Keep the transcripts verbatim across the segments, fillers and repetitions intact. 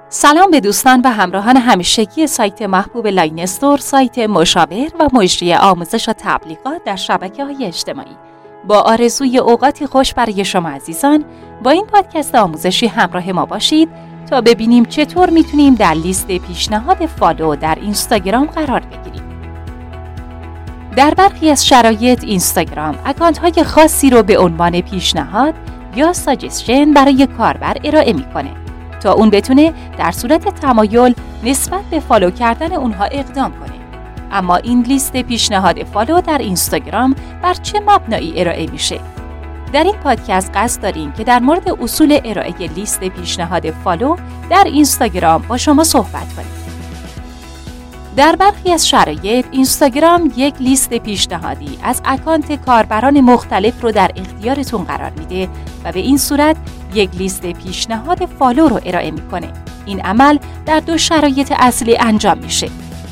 سلام به دوستان و همراهان همیشگی سایت محبوب لاین استور، سایت مشاور و مجری آموزش و تبلیغات در شبکه‌های اجتماعی. با آرزوی اوقاتی خوش برای شما عزیزان، با این پادکست آموزشی همراه ما باشید تا ببینیم چطور میتونیم در لیست پیشنهاد فالو در اینستاگرام قرار بگیریم. در برخی از شرایط اینستاگرام اکانت‌های خاصی رو به عنوان پیشنهاد یا ساجستشن برای کاربر ارائه میکنه تا اون بتونه در صورت تمایل نسبت به فالو کردن اونها اقدام کنه. اما این لیست پیشنهاد فالو در اینستاگرام بر چه مبنایی ارائه میشه؟ در این پادکست قصد داریم که در مورد اصول ارائه لیست پیشنهاد فالو در اینستاگرام با شما صحبت کنیم. در برخی از شرایط اینستاگرام یک لیست پیشنهادی از اکانت کاربران مختلف رو در اختیارتون قرار میده و به این صورت یک لیست پیشنهاد فالو رو ارائه میکنه. این عمل در دو شرایط اصلی انجام میشه.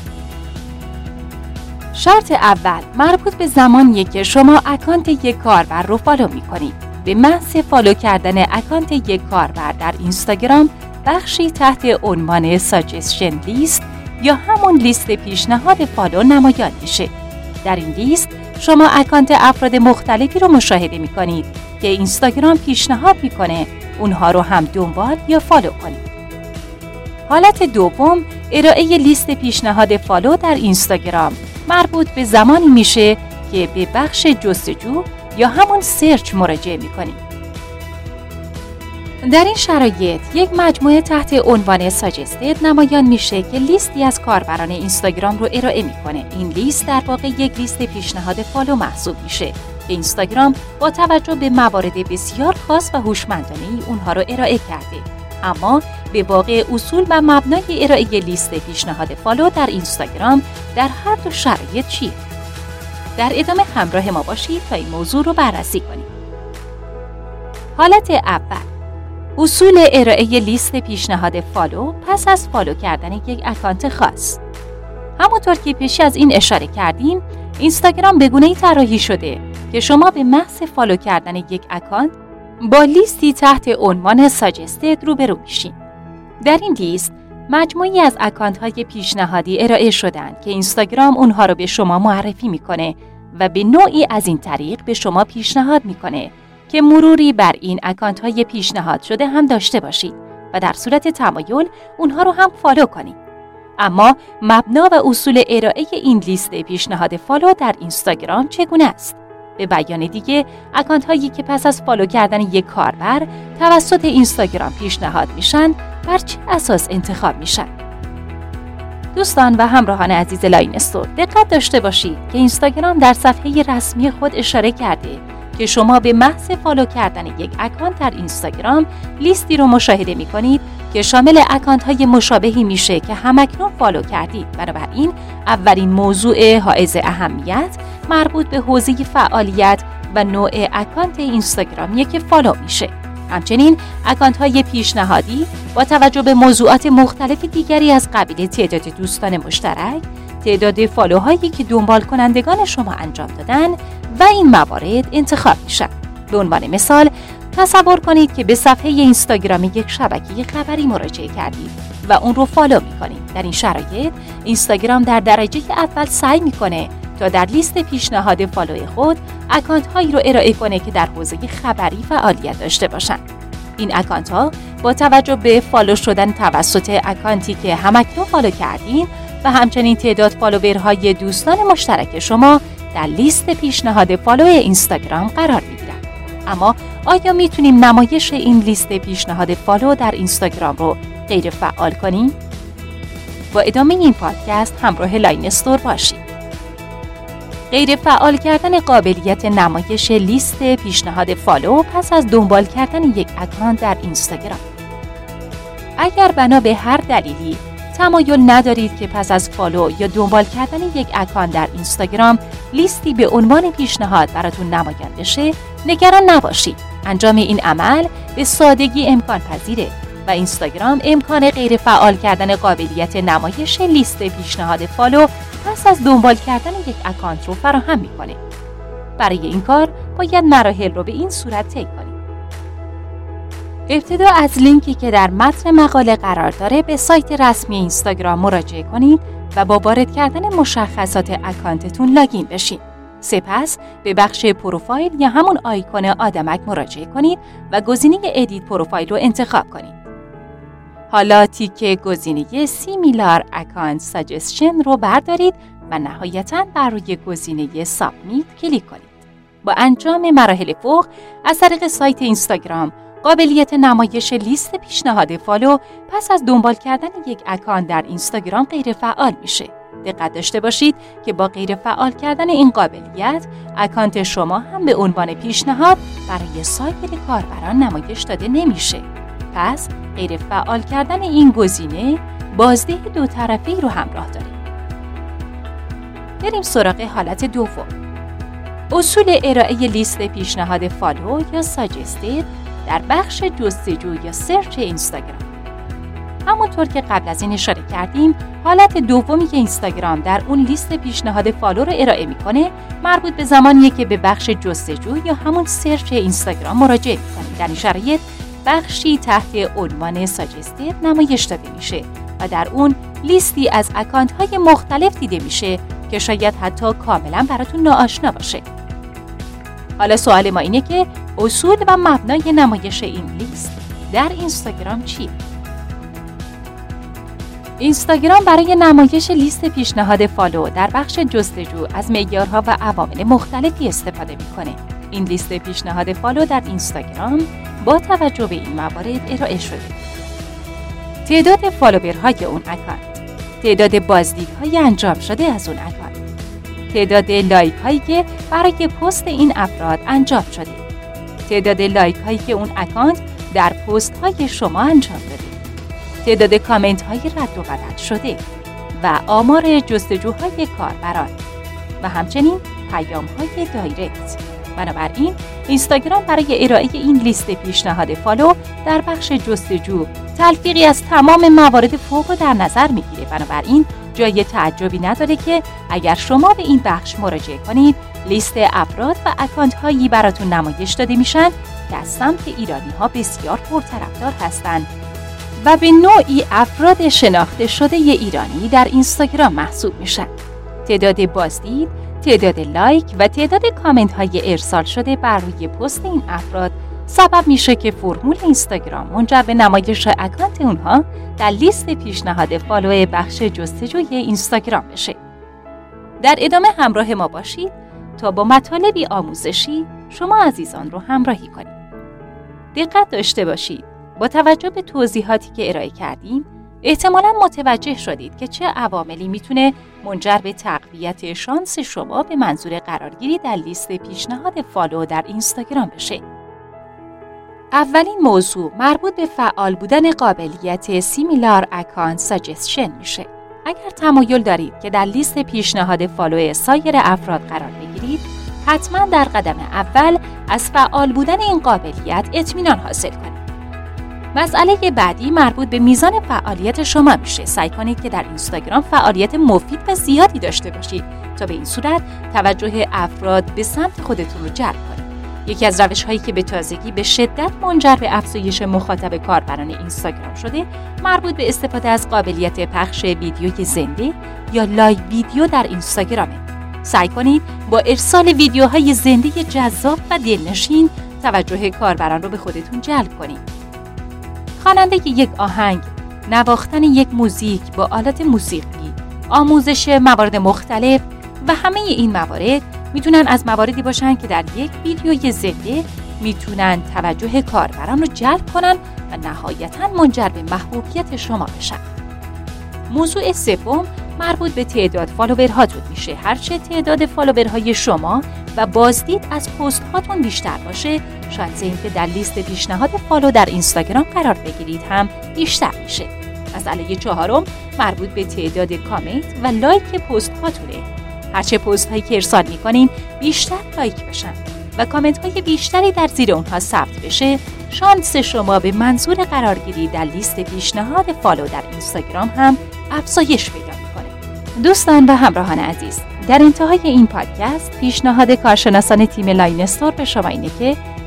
شرط اول مربوط به زمانیه که شما اکانت یک کاربر رو فالو میکنید. به محض فالو کردن اکانت یک کاربر در اینستاگرام بخشی تحت عنوان ساجستشن لیست یا همون لیست پیشنهاد فالو نمایان میشه. در این لیست شما اکانت افراد مختلفی رو مشاهده میکنید که اینستاگرام پیشنهاد میکنه اونها رو هم دنبال یا فالو کنید. حالت دوم ارائه لیست پیشنهاد فالو در اینستاگرام مربوط به زمانی میشه که به بخش جستجو یا همون سرچ مراجعه میکنید. در این شرایط یک مجموعه تحت عنوان ساجستد نمایان میشه که لیستی از کاربران اینستاگرام رو ارائه میکنه. این لیست در واقع یک لیست پیشنهاد فالو محسوب میشه. اینستاگرام با توجه به موارد بسیار خاص و هوشمندانه‌ای اونها رو ارائه کرده. اما به واقع اصول و مبنای ارائه لیست پیشنهاد فالو در اینستاگرام در هر دو شرایط چیه؟ در ادامه همراه ما باشید تا این موضوع رو بررسی کنیم. حالت اول، اصول ارائه لیست پیشنهاد فالو پس از فالو کردن یک اکانت خاص. همونطور که پیش از این اشاره کردیم، اینستاگرام به گونه‌ای طراحی شده که شما به محض فالو کردن یک اکانت با لیستی تحت عنوان ساجستد روبرو میشین. در این لیست مجموعی از اکانت‌های پیشنهادی ارائه شدن که اینستاگرام اونها رو به شما معرفی میکنه و به نوعی از این طریق به شما پیشنهاد میکنه که مروری بر این اکانت‌های پیشنهاد شده هم داشته باشید و در صورت تمایل اونها رو هم فالو کنید. اما مبنا و اصول ارائه این لیست پیشنهاد فالو در اینستاگرام چگونه است؟ به بیان دیگه، اکانت‌هایی که پس از فالو کردن یک کاربر توسط اینستاگرام پیشنهاد میشن، بر چه اساس انتخاب میشن؟ دوستان و همراهان عزیز لاین استور، دقت داشته باشید که اینستاگرام در صفحه رسمی خود اشاره کرده که شما به محض فالو کردن یک اکانت در اینستاگرام لیستی رو مشاهده می‌کنید که شامل اکانت‌های مشابهی میشه که همکنون فالو کردید. بنابراین اولین موضوع حائز اهمیت مربوط به حوزه فعالیت و نوع اکانت اینستاگرامیه که فالو میشه. همچنین اکانت‌های پیشنهادی با توجه به موضوعات مختلف دیگری از قبیل تعداد دوستان مشترک، تعداد فالوهایی که دنبال کنندگان شما انجام دادن و این موارد انتخاب میشن. به عنوان مثال تصور کنید که به صفحه اینستاگرام یک شبکه خبری مراجعه کردید و اون رو فالو میکنید. در این شرایط اینستاگرام در درجه اول سعی میکنه تا در لیست پیشنهاد فالو خود اکانت هایی رو ارائه کنه که در حوزه خبری فعالیت داشته باشند. این اکانت ها با توجه به فالو شدن توسط اکانتی که همکنون فالو کردین و همچنین تعداد فالوورهای دوستان مشترک شما در لیست پیشنهاد فالو اینستاگرام قرار میگیرن. اما آیا میتونیم نمایش این لیست پیشنهاد فالو در اینستاگرام رو غیر فعال کنیم؟ با ادامه این پادکست همراه لاین استور باشید. غیر فعال کردن قابلیت نمایش لیست پیشنهاد فالو پس از دنبال کردن یک اکانت در اینستاگرام. اگر بنا به هر دلیلی تمایل ندارید که پس از فالو یا دنبال کردن یک اکانت در اینستاگرام لیستی به عنوان پیشنهاد براتون نمایان بشه، نگران نباشید. انجام این عمل به سادگی امکان پذیره و اینستاگرام امکان غیر فعال کردن قابلیت نمایش لیست پیشنهاد فالو پس از دنبال کردن یک اکانت رو فراهم میکنه. برای این کار باید مراحل رو به این صورت طی کنید. ابتدا از لینکی که در متن مقاله قرار داره به سایت رسمی اینستاگرام مراجعه کنید و با وارد کردن مشخصات اکانتتون لاگین بشین. سپس به بخش پروفایل یا همون آیکون آدمک مراجعه کنید و گزینه ادیت پروفایل رو انتخاب کنید. حالا تیک گزینه سیمیلار اکانت ساجستشن رو بردارید و نهایتاً بر روی گزینه سابمیت کلیک کنید. با انجام مراحل فوق از طریق سایت اینستاگرام قابلیت نمایش لیست پیشنهاد فالو پس از دنبال کردن یک اکانت در اینستاگرام غیر فعال میشه. دقت داشته باشید که با غیر فعال کردن این قابلیت اکانت شما هم به عنوان پیشنهاد برای سایر کاربران نمایش داده نمیشه. پس غیر فعال کردن این گزینه بازدهی دو طرفه‌ای رو همراه داره. بریم سراغ حالت دوم. اصول ارائه لیست پیشنهاد فالو یا ساجستد در بخش جستجو یا سرچ اینستاگرام. همونطور که قبل از این اشاره کردیم، حالت دومی که اینستاگرام در اون لیست پیشنهاد فالو رو ارائه میکنه مربوط به زمانیه که به بخش جستجو یا همون سرچ اینستاگرام مراجعه میکنید. در این شرایط بخشی تحت عنوان ساجستد نمایش داده میشه و در اون لیستی از اکانت های مختلف دیده میشه که شاید حتی کاملا براتون ناآشنا باشه. حالا سوال ما اینه که اصول و مبنای نمایش این لیست در اینستاگرام چیه؟ اینستاگرام برای نمایش لیست پیشنهاد فالو در بخش جستجو از معیارها و عوامل مختلفی استفاده میکنه. این لیست پیشنهاد فالو در اینستاگرام با توجه به این موارد ارائه شده: تعداد فالوورهای اون اکانت، تعداد بازدیدهای انجام شده از اون اکانت، تعداد لایک هایی که برای پست این افراد انجام شده، تعداد لایک هایی که اون اکانت در پست های شما انجام داده، تعداد کامنت های رد و بدل شده و آمار جستجوهای کاربران و همچنین پیام های دایرکت. بنابراین اینستاگرام برای ارائه این لیست پیشنهاد فالو در بخش جستجو تلفیقی از تمام موارد فوق رو در نظر میگیره. بنابراین جای تعجبی نداره که اگر شما به این بخش مراجعه کنید، لیست افراد و اکانت هایی براتون نمایش داده میشن که از سمت ایرانی ها بسیار پرطرفدار هستند و به نوعی افراد شناخته شده ی ایرانی در اینستاگرام محسوب میشن. تعداد بازدید، تعداد لایک و تعداد کامنت های ارسال شده بر روی پست این افراد سبب میشه که فرمول اینستاگرام منجر به نمایش اکانت اونها در لیست پیشنهاد فالو بخش جستجوی اینستاگرام بشه. در ادامه همراه ما باشید تا با مطالبی آموزشی شما عزیزان رو همراهی کنید. دقت داشته باشید. با توجه به توضیحاتی که ارائه کردیم، احتمالاً متوجه شدید که چه عواملی میتونه منجر به تقویت شانس شما به منظور قرارگیری در لیست پیشنهاد فالو در اینستاگرام بشه. اولین موضوع مربوط به فعال بودن قابلیت سیمیلار اکانت ساجستشن میشه. اگر تمایل دارید که در لیست پیشنهاد فالو سایر افراد قرار بگیرید، حتما در قدم اول از فعال بودن این قابلیت اطمینان حاصل کنید. مسئله بعدی مربوط به میزان فعالیت شما میشه. سعی کنید که در اینستاگرام فعالیت مفید و زیادی داشته باشید تا به این صورت توجه افراد به سمت خودتون رو جلب کنید. یکی از روش‌هایی که به تازگی به شدت منجر به افزایش مخاطب کاربران اینستاگرام شده، مربوط به استفاده از قابلیت پخش ویدیوی زنده یا لایو ویدیو در اینستاگرامه. سعی کنید با ارسال ویدیوهای زنده جذاب و دلنشین توجه کاربران رو به خودتون جلب کنید. خواننده یک آهنگ، نواختن یک موزیک با آلات موسیقی، آموزش موارد مختلف و همه این موارد میتونن از مواردی باشن که در یک ویدیوی زنده میتونن توجه کاربران رو جلب کنن و نهایتاً منجر به محبوبیت شما بشن. موضوع سوم مربوط به تعداد فالوورهاتون میشه. هرچه تعداد فالوورهای شما و بازدید از پست هاتون بیشتر باشه، شانس اینکه در لیست پیشنهاد فالو در اینستاگرام قرار بگیرید هم بیشتر میشه. مسئله چهارم مربوط به تعداد کامنت و لایک پست هاتونه. هرچه پست هایی که ارسال میکنین بیشتر لایک بشن و کامنت های بیشتری در زیر اونها ثبت بشه، شانس شما به منظور قرارگیری در لیست پیشنهاد فالو در اینستاگرام هم افزایش پیدا میکنه. دوستان و همراهان عزیز، در انتهای این پادکست پیشنهاد کارشناسان تیم لاین استور به شما اینه که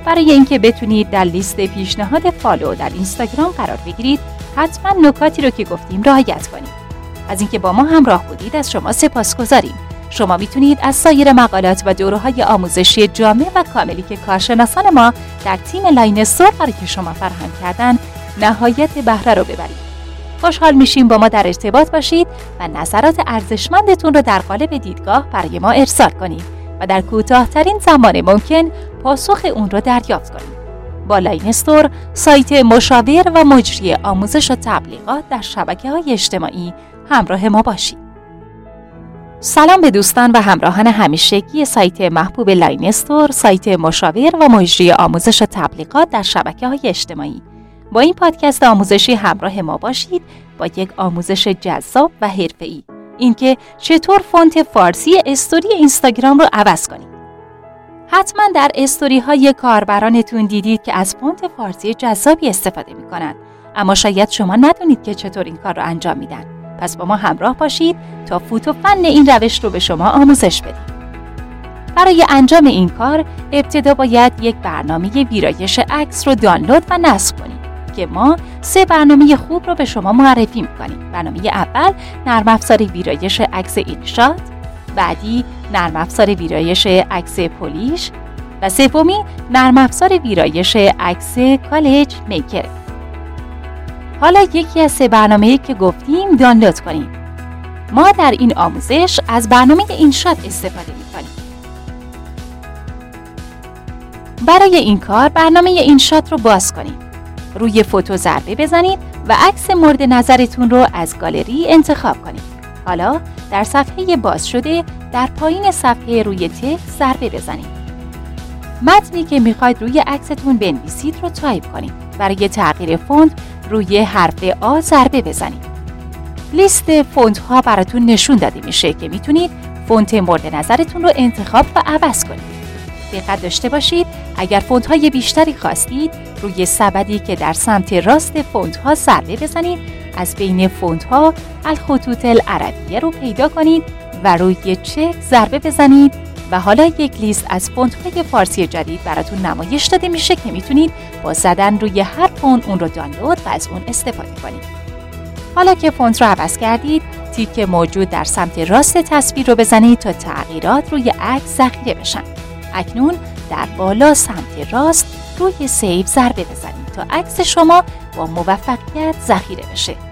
برای اینکه بتونید در لیست پیشنهاد فالو در اینستاگرام قرار بگیرید، حتما نکاتی رو که گفتیم رعایت کنید. از اینکه با ما همراه بودید از شما سپاسگزاریم. شما میتونید از سایر مقالات و دوره‌های آموزشی جامع و کاملی که کارشناسان ما در تیم لاین استور برای شما فراهم کردن نهایت بهره رو ببرید. خوشحال میشیم با ما در ارتباط باشید و نظرات ارزشمندتون رو در قالب دیدگاه برای ما ارسال کنید و در کوتاه‌ترین زمان ممکن پاسخ اون رو دریافت کنید. با لاین استور، سایت مشاور و مجری آموزش و تبلیغات در شبکه‌های اجتماعی، همراه ما باشید. سلام به دوستان و همراهان همیشگی سایت محبوب لاین استور، سایت مشاور و مجری آموزش و تبلیغات در شبکه‌های اجتماعی. با این پادکست آموزشی همراه ما باشید با یک آموزش جذاب و حرفه‌ای. اینکه چطور فونت فارسی استوری اینستاگرام رو عوض کنید. حتما در استوری های کاربرانتون دیدید که از فونت فارسی جذابی استفاده می‌کنند، اما شاید شما ندونید که چطور این کار رو انجام میدن. پس با ما همراه باشید تا فوت و فن این روش رو به شما آموزش بدیم. برای انجام این کار ابتدا باید یک برنامه ویرایش عکس رو دانلود و نصب کنید که ما سه برنامه خوب رو به شما معرفی می‌کنیم. برنامه اول نرم افزار ویرایش عکس اینشات، بعدی نرم افزار ویرایش عکس پولیش و سومی نرم افزار ویرایش عکس کالج میکر. حالا یکی از سه برنامه‌ای که گفتیم دانلود کنیم. ما در این آموزش از برنامه اینشات استفاده می‌کنیم. برای این کار برنامه اینشات رو باز کنید. روی فوتو ضربه بزنید و عکس مورد نظرتون رو از گالری انتخاب کنید. حالا در صفحه باز شده در پایین صفحه روی تکست ضربه بزنید. متنی که میخواید روی عکستون بنویسید رو تایپ کنید. برای تغییر فونت روی حرف آ ضربه بزنید. لیست فونت ها براتون نشون داده میشه که میتونید فونت مورد نظرتون رو انتخاب و عوض کنید. دقت داشته باشید اگر فونت های بیشتری خواستید روی سبدی که در سمت راست فونت ها ضربه بزنید. از بین فونت ها الخطوط العربیه رو پیدا کنید و روی چک ضربه بزنید و حالا یک لیست از فونت های فارسی جدید براتون نمایش داده میشه که میتونید با زدن روی هر فونت اون رو دانلود و از اون استفاده کنید. حالا که فونت رو عوض کردید، تیک موجود در سمت راست تصویر رو بزنید تا تغییرات روی عکس ذخیره بشن. اکنون در بالا سمت راست روی سیو ضربه بزنید تا عکس شما با موفقیت ذخیره بشه.